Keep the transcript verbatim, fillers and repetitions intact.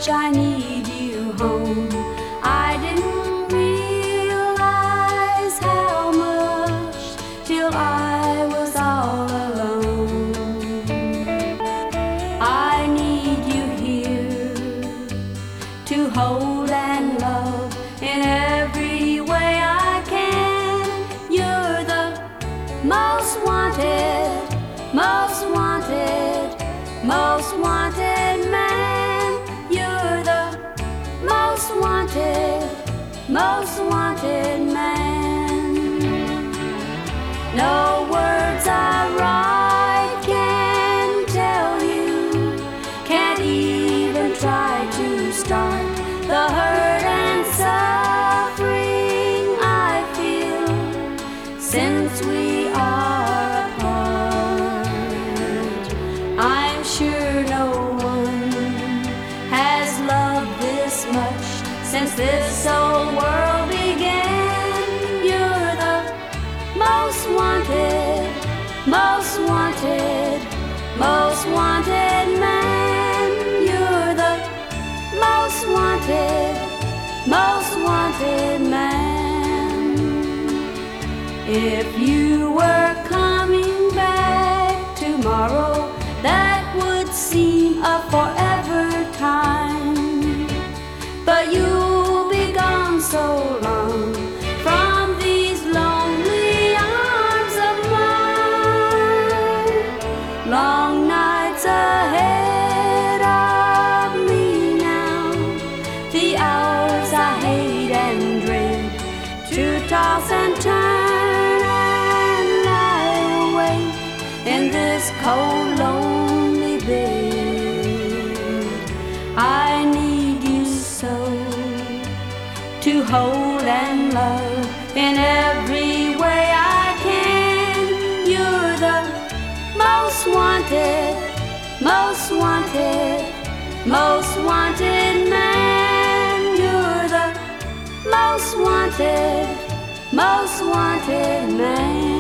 much I need you home. I didn't realize how much till I was all alone. I need you here to hold and love in every way I can. You're the most wanted, most wanted, most wanted man. You're the most wanted, most wanted man. No words I write can tell you, can't even try to start the hurt and suffering I feel since we are apart. I'm sure no one has loved this much since this whole world began. You're the most wanted, most wanted, most wanted man. You're the most wanted, most wanted man. If you were coming back tomorrow, that would seem a forever time. But you'll be gone so long from these lonely arms of mine. Long nights ahead of me now, the hours I hate and dread, to toss and turn and lie awake in this cold, lonely bed. I need you so to hold and love in every way I can. You're the most wanted, most wanted, most wanted man. You're the most wanted, most wanted man.